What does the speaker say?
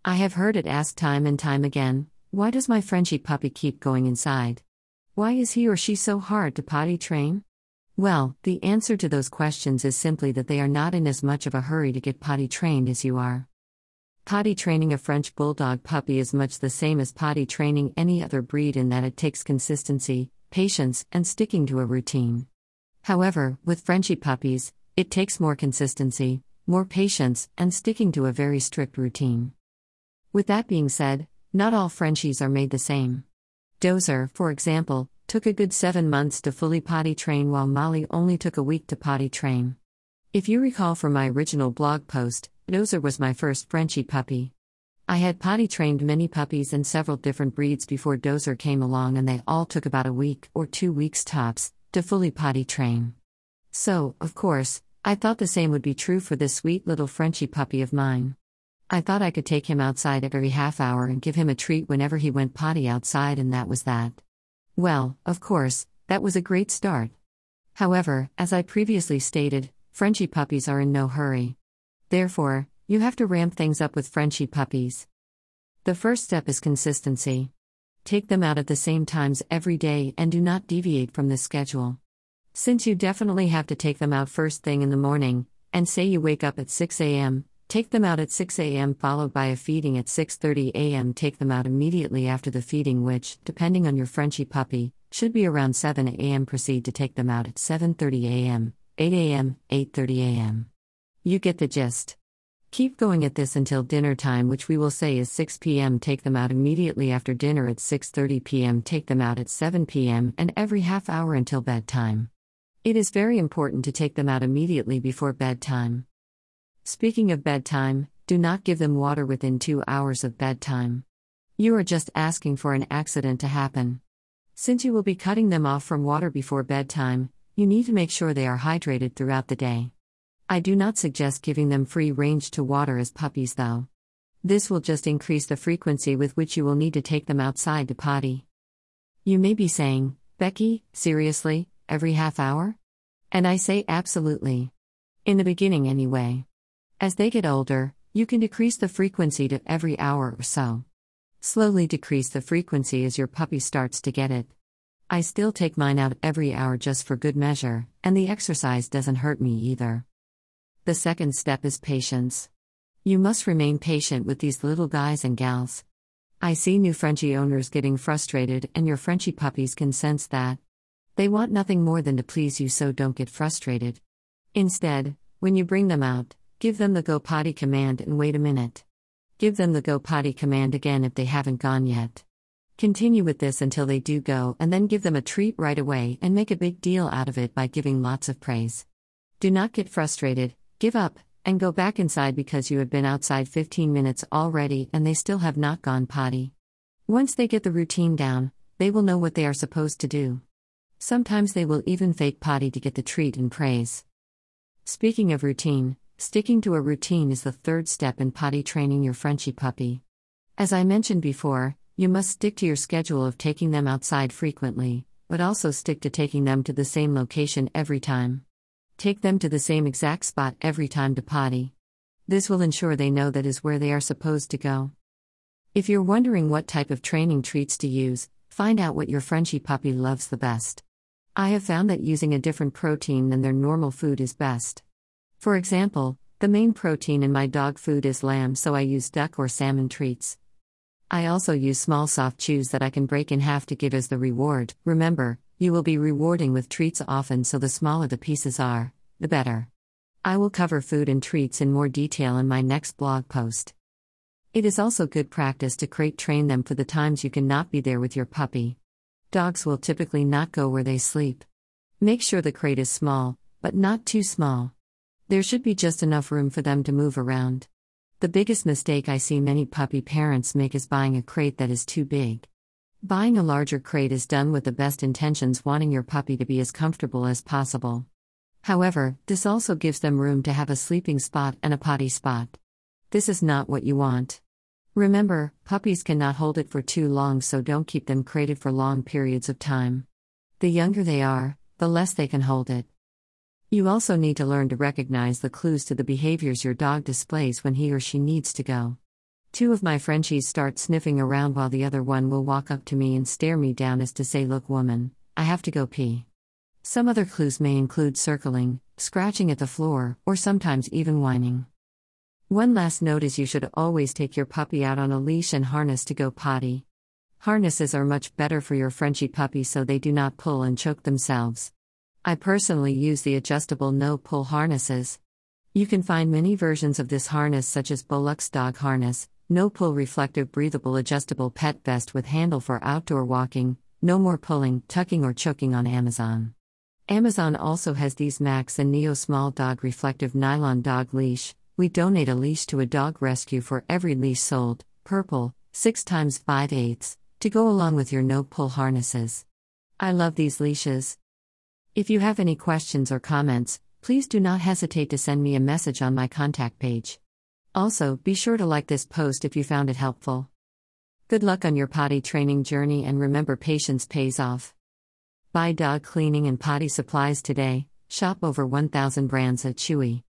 I have heard it asked time and time again, why does my Frenchie puppy keep going inside? Why is he or she so hard to potty train? Well, the answer to those questions is simply that they are not in as much of a hurry to get potty trained as you are. Potty training a French Bulldog puppy is much the same as potty training any other breed in that it takes consistency, patience, and sticking to a routine. However, with Frenchie puppies, it takes more consistency, more patience, and sticking to a very strict routine. With that being said, not all Frenchies are made the same. Dozer, for example, took a good 7 months to fully potty train while Molly only took a week to potty train. If you recall from my original blog post, Dozer was my first Frenchie puppy. I had potty trained many puppies and several different breeds before Dozer came along, and they all took about a week or 2 weeks tops to fully potty train. So, of course, I thought the same would be true for this sweet little Frenchie puppy of mine. I thought I could take him outside every half hour and give him a treat whenever he went potty outside, and that was that. Well, of course, that was a great start. However, as I previously stated, Frenchie puppies are in no hurry. Therefore, you have to ramp things up with Frenchie puppies. The first step is consistency. Take them out at the same times every day and do not deviate from this schedule. Since you definitely have to take them out first thing in the morning, and say you wake up at 6 a.m., take them out at 6 a.m. followed by a feeding at 6:30 a.m. Take them out immediately after the feeding, which, depending on your Frenchie puppy, should be around 7 a.m. Proceed to take them out at 7:30 a.m., 8 a.m., 8:30 a.m. You get the gist. Keep going at this until dinner time, which we will say is 6 p.m. Take them out immediately after dinner at 6:30 p.m. Take them out at 7 p.m. and every half hour until bedtime. It is very important to take them out immediately before bedtime. Speaking of bedtime, do not give them water within 2 hours of bedtime. You are just asking for an accident to happen. Since you will be cutting them off from water before bedtime, you need to make sure they are hydrated throughout the day. I do not suggest giving them free range to water as puppies though. This will just increase the frequency with which you will need to take them outside to potty. You may be saying, Becky, seriously, every half hour? And I say absolutely. In the beginning anyway. As they get older, you can decrease the frequency to every hour or so. Slowly decrease the frequency as your puppy starts to get it. I still take mine out every hour just for good measure, and the exercise doesn't hurt me either. The second step is patience. You must remain patient with these little guys and gals. I see new Frenchie owners getting frustrated, and your Frenchie puppies can sense that. They want nothing more than to please you, so don't get frustrated. Instead, when you bring them out, give them the go potty command and wait a minute. Give them the go potty command again if they haven't gone yet. Continue with this until they do go, and then give them a treat right away and make a big deal out of it by giving lots of praise. Do not get frustrated, give up, and go back inside because you have been outside 15 minutes already and they still have not gone potty. Once they get the routine down, they will know what they are supposed to do. Sometimes they will even fake potty to get the treat and praise. Speaking of routine, sticking to a routine is the third step in potty training your Frenchie puppy. As I mentioned before, you must stick to your schedule of taking them outside frequently, but also stick to taking them to the same location every time. Take them to the same exact spot every time to potty. This will ensure they know that is where they are supposed to go. If you're wondering what type of training treats to use, find out what your Frenchie puppy loves the best. I have found that using a different protein than their normal food is best. For example, the main protein in my dog food is lamb, so I use duck or salmon treats. I also use small soft chews that I can break in half to give as the reward. Remember, you will be rewarding with treats often, so the smaller the pieces are, the better. I will cover food and treats in more detail in my next blog post. It is also good practice to crate train them for the times you cannot be there with your puppy. Dogs will typically not go where they sleep. Make sure the crate is small, but not too small. There should be just enough room for them to move around. The biggest mistake I see many puppy parents make is buying a crate that is too big. Buying a larger crate is done with the best intentions, wanting your puppy to be as comfortable as possible. However, this also gives them room to have a sleeping spot and a potty spot. This is not what you want. Remember, puppies cannot hold it for too long, so don't keep them crated for long periods of time. The younger they are, the less they can hold it. You also need to learn to recognize the clues to the behaviors your dog displays when he or she needs to go. Two of my Frenchies start sniffing around while the other one will walk up to me and stare me down as to say, "Look, woman, I have to go pee." Some other clues may include circling, scratching at the floor, or sometimes even whining. One last note is you should always take your puppy out on a leash and harness to go potty. Harnesses are much better for your Frenchie puppy so they do not pull and choke themselves. I personally use the adjustable no-pull harnesses. You can find many versions of this harness such as Bullock's dog harness, no-pull reflective breathable adjustable pet vest with handle for outdoor walking, no more pulling, tucking or choking on Amazon. Amazon also has these Max and Neo small dog reflective nylon dog leash. We donate a leash to a dog rescue for every leash sold, purple, 6 x 5/8, to go along with your no-pull harnesses. I love these leashes. If you have any questions or comments, please do not hesitate to send me a message on my contact page. Also, be sure to like this post if you found it helpful. Good luck on your potty training journey and remember patience pays off. Buy dog cleaning and potty supplies today, shop over 1,000 brands at Chewy.